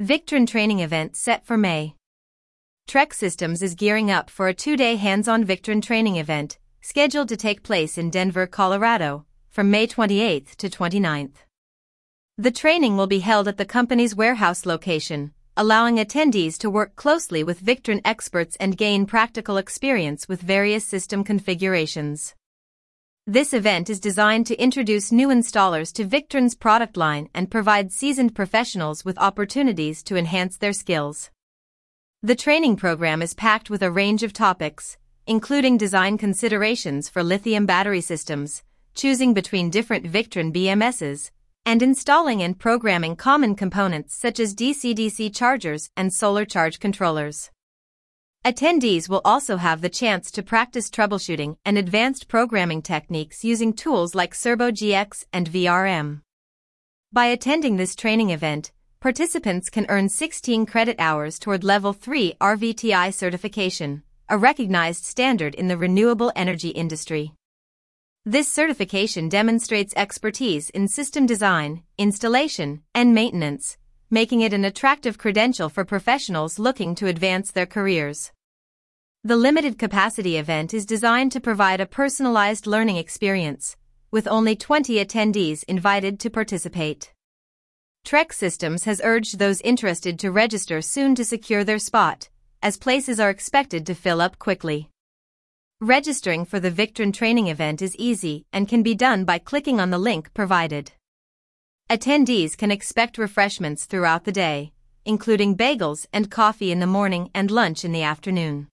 Victron training event set for May. Trek Systems is gearing up for a 2-day hands-on Victron training event, scheduled to take place in Denver, Colorado, from May 28 to 29. The training will be held at the company's warehouse location, allowing attendees to work closely with Victron experts and gain practical experience with various system configurations. This event is designed to introduce new installers to Victron's product line and provide seasoned professionals with opportunities to enhance their skills. The training program is packed with a range of topics, including design considerations for lithium battery systems, choosing between different Victron BMSs, and installing and programming common components such as DC-DC chargers and solar charge controllers. Attendees will also have the chance to practice troubleshooting and advanced programming techniques using tools like ServoGX and VRM. By attending this training event, participants can earn 16 credit hours toward Level 3 RVTI certification, a recognized standard in the renewable energy industry. This certification demonstrates expertise in system design, installation, and maintenance, making it an attractive credential for professionals looking to advance their careers. The limited capacity event is designed to provide a personalized learning experience, with only 20 attendees invited to participate. Trek Systems has urged those interested to register soon to secure their spot, as places are expected to fill up quickly. Registering for the Victron training event is easy and can be done by clicking on the link provided. Attendees can expect refreshments throughout the day, including bagels and coffee in the morning and lunch in the afternoon.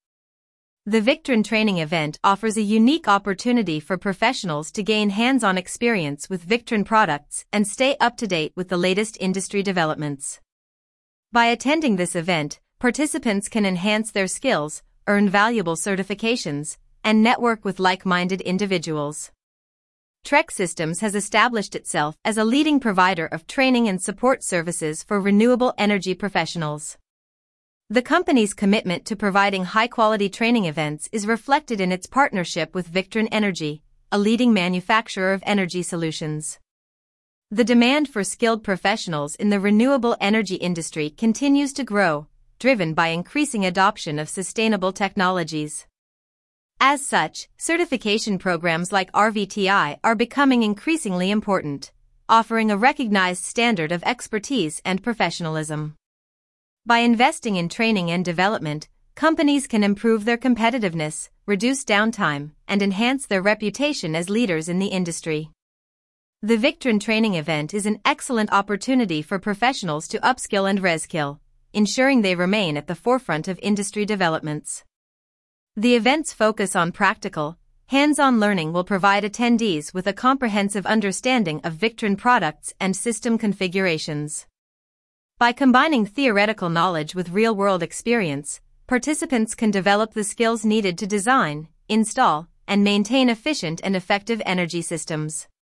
The Victron training event offers a unique opportunity for professionals to gain hands-on experience with Victron products and stay up to date with the latest industry developments. By attending this event, participants can enhance their skills, earn valuable certifications, and network with like-minded individuals. Trek Systems has established itself as a leading provider of training and support services for renewable energy professionals. The company's commitment to providing high-quality training events is reflected in its partnership with Victron Energy, a leading manufacturer of energy solutions. The demand for skilled professionals in the renewable energy industry continues to grow, driven by increasing adoption of sustainable technologies. As such, certification programs like RVTI are becoming increasingly important, offering a recognized standard of expertise and professionalism. By investing in training and development, companies can improve their competitiveness, reduce downtime, and enhance their reputation as leaders in the industry. The Victron training event is an excellent opportunity for professionals to upskill and reskill, ensuring they remain at the forefront of industry developments. The event's focus on practical, hands-on learning will provide attendees with a comprehensive understanding of Victron products and system configurations. By combining theoretical knowledge with real-world experience, participants can develop the skills needed to design, install, and maintain efficient and effective energy systems.